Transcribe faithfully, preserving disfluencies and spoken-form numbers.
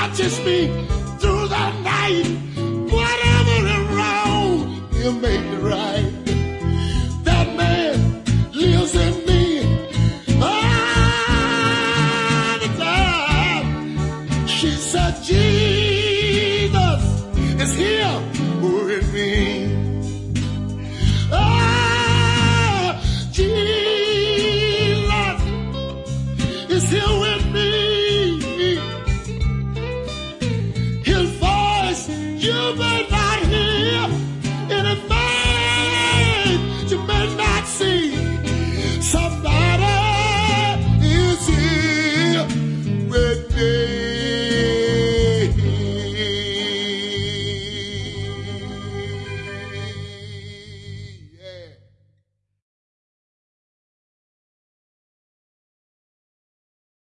watches me through the night. Whatever is wrong, he'll make it right. That man lives in me all the time. She said, Jesus is here with me. Oh, Jesus is here with me.